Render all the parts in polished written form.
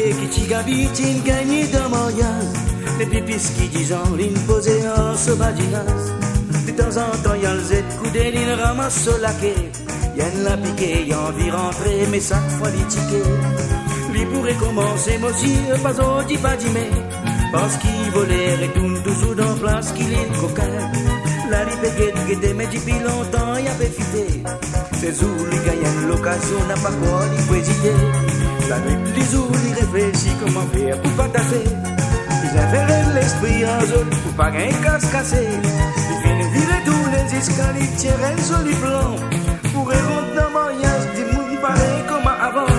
qui t'y gabite, une gagnée de mariage. Les pipis qui disent en ligne posée en sauvaginasse. De temps en temps, y'a le Z coudé, il ramasse au laquais. Y'en la piqué, y'en envie rentrer, mais chaque fois les tickets. Lui pourrait commencer, moi aussi, pas dit pas dit mais. Parce qu'il volait, retourne toujours dans place qu'il est coquin. La libéguette qui était, mais depuis longtemps, y avait fité. C'est où les gagnants l'occasion, n'a pas quoi, il faut hésiter. La nuit, les jours, il réfléchit comment faire pour pas tasser. Ils avaient l'esprit en zone pour pas gagner casse cassé. Ils viennent virer tous les escaliers, tirer un joli plan. Pour rentrer dans le mariage, des mouns pareil comme avant.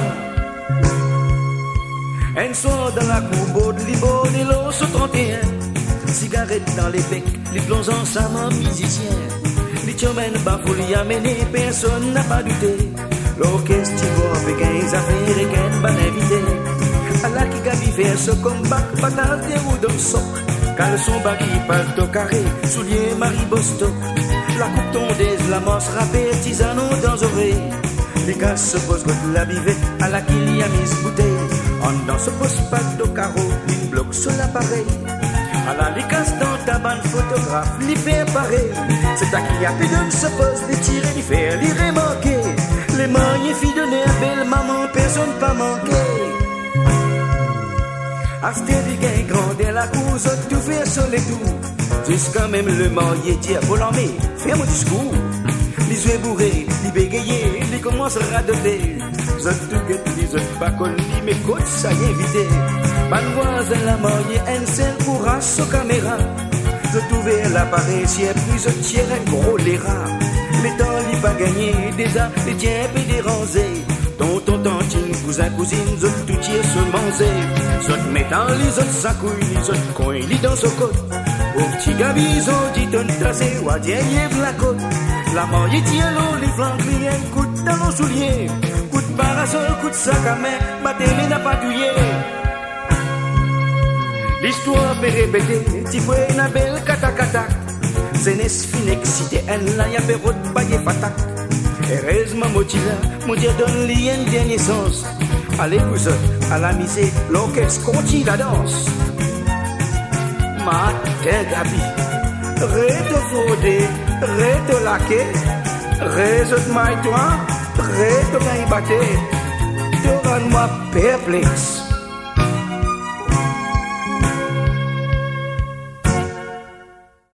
Un soir dans la cour, de l'Ibo, des l'os au 31. Cigarette dans les becs, les plonge ensemble musiciens. Les tchomènes bafouli amenés, personne n'a pas douté. L'orchestre avec 15 affaires et 15 ban invité. À la qui gabi faire ce combat, patate des roues de soc. Caleçon baggy, palto carré, souliers Marie-Bosto. La coupe tondeuse, la mosse râpée, tisano dans oreilles. Les gars se posent contre la bivette, à la qu'il y a mis bouteille. En dans ce poste pas de carreau, une bloque sur l'appareil. À la licasse dans ta bande photographe, l'y fait pareil. C'est à qui a plus de se pose, les tirer, l'y faire, l'y remarquer. Les mariés filles de nez, belle maman, personne pas manqué. Astériguin grand et la cause, tout fait sur les tours. Jusqu'à même le marié dit à Paul-Armé, fais mon discours. Les yeux bourrés, les bégayés, les commencent à radoter. Zot tout guette, les autres pas connus, mes côtes, ça y est invité. Mademoiselle la mariée, un seul courage sur caméra. Je trouvais l'appareil, si elle puis je tire un gros les rats. Les temps, les pas gagnés, déjà, les tiens et des rangés. Tonton, tantine, cousin, cousine, je tout tire se manger. Je mettant les autres sacouilles, les autres coins, les dans ce côte. Au petit gabi, ils ont dit ton tracé, ou à dire, y'a la côte. La mariée tient l'eau, les flancs, un coup de talon soulier. Coup de parasol, coup de sac à main, ma télé n'a pas douillé. L'histoire fait répéter, t'y vois une belle catacatac. C'est n'est fin excité, elle là y'a fait route, baillé fatak. Heureusement, mon Dieu donne l'y un dernier sens. Allez, vous à la misée, l'orchestre continue la danse. Ma tête gabi, rete fraudé, rete laqué, reste maille toi, rete gagne batté, te rends-moi perplexe.